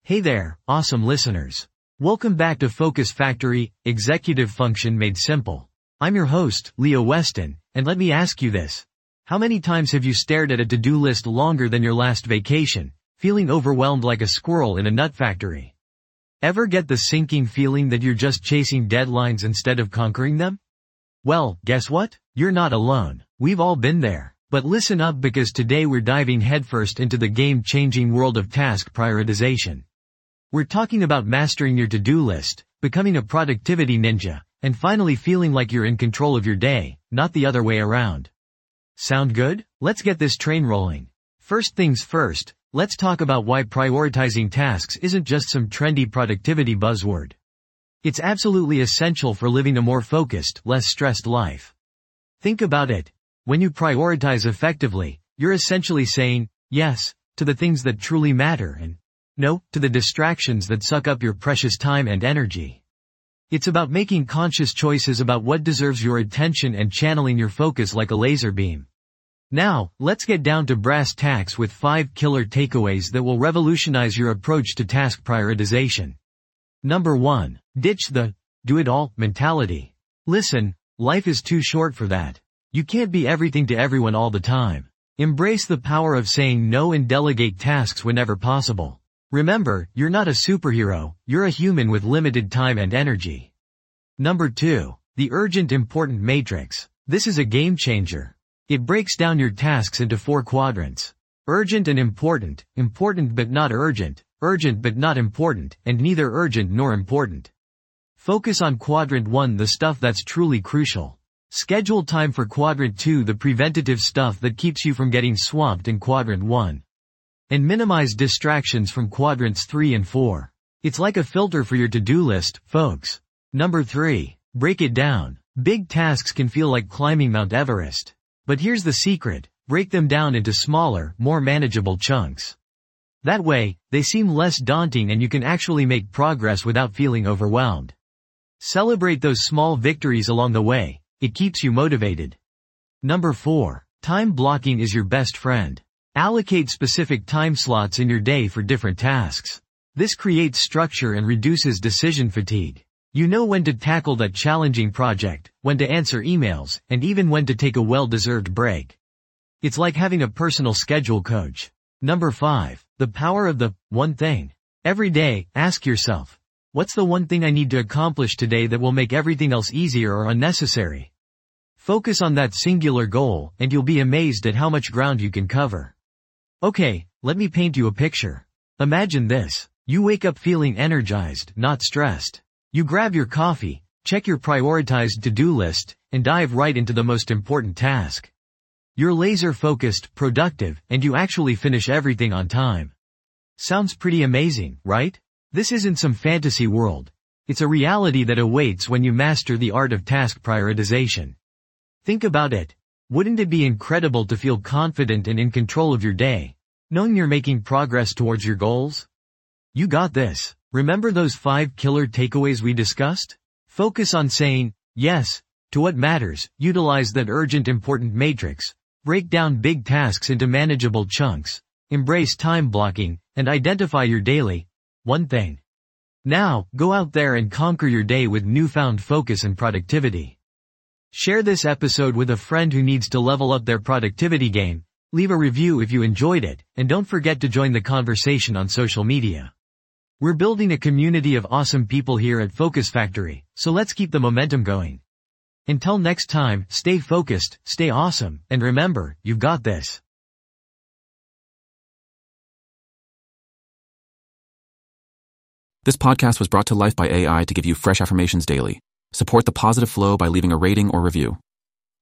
Hey there, awesome listeners. Welcome back to Focus Factory, Executive Function Made Simple. I'm your host, Leo Weston, and let me ask you this. How many times have you stared at a to-do list longer than your last vacation, feeling overwhelmed like a squirrel in a nut factory? Ever get the sinking feeling that you're just chasing deadlines instead of conquering them? Well, guess what? You're not alone. We've all been there. But listen up, because today we're diving headfirst into the game-changing world of task prioritization. We're talking about mastering your to-do list, becoming a productivity ninja, and finally feeling like you're in control of your day, not the other way around. Sound good? Let's get this train rolling. First things first, let's talk about why prioritizing tasks isn't just some trendy productivity buzzword. It's absolutely essential for living a more focused, less stressed life. Think about it. When you prioritize effectively, you're essentially saying yes to the things that truly matter and no to the distractions that suck up your precious time and energy. It's about making conscious choices about what deserves your attention and channeling your focus like a laser beam. Now, let's get down to brass tacks with 5 killer takeaways that will revolutionize your approach to task prioritization. Number 1. Ditch the do-it-all mentality. Listen, life is too short for that. You can't be everything to everyone all the time. Embrace the power of saying no and delegate tasks whenever possible. Remember, you're not a superhero, you're a human with limited time and energy. Number 2. The urgent important matrix. This is a game changer. It breaks down your tasks into 4 quadrants. Urgent and important, important but not urgent, urgent but not important, and neither urgent nor important. Focus on quadrant 1, the stuff that's truly crucial. Schedule time for quadrant 2, the preventative stuff that keeps you from getting swamped in quadrant 1. And minimize distractions from quadrants 3 and 4. It's like a filter for your to-do list, folks. Number 3. Break it down. Big tasks can feel like climbing Mount Everest. But here's the secret. Break them down into smaller, more manageable chunks. That way, they seem less daunting and you can actually make progress without feeling overwhelmed. Celebrate those small victories along the way. It keeps you motivated. Number 4. Time blocking is your best friend. Allocate specific time slots in your day for different tasks. This creates structure and reduces decision fatigue. You know when to tackle that challenging project, when to answer emails, and even when to take a well-deserved break. It's like having a personal schedule coach. Number 5. The power of the one thing. Every day, ask yourself, what's the one thing I need to accomplish today that will make everything else easier or unnecessary? Focus on that singular goal, and you'll be amazed at how much ground you can cover. Okay, let me paint you a picture. Imagine this. You wake up feeling energized, not stressed. You grab your coffee, check your prioritized to-do list, and dive right into the most important task. You're laser-focused, productive, and you actually finish everything on time. Sounds pretty amazing, right? This isn't some fantasy world. It's a reality that awaits when you master the art of task prioritization. Think about it. Wouldn't it be incredible to feel confident and in control of your day, knowing you're making progress towards your goals? You got this. Remember those 5 killer takeaways we discussed? Focus on saying yes to what matters, utilize that urgent important matrix, break down big tasks into manageable chunks, embrace time blocking, and identify your daily one thing. Now, go out there and conquer your day with newfound focus and productivity. Share this episode with a friend who needs to level up their productivity game, leave a review if you enjoyed it, and don't forget to join the conversation on social media. We're building a community of awesome people here at Focus Factory, so let's keep the momentum going. Until next time, stay focused, stay awesome, and remember, you've got this. This podcast was brought to life by AI to give you fresh affirmations daily. Support the positive flow by leaving a rating or review.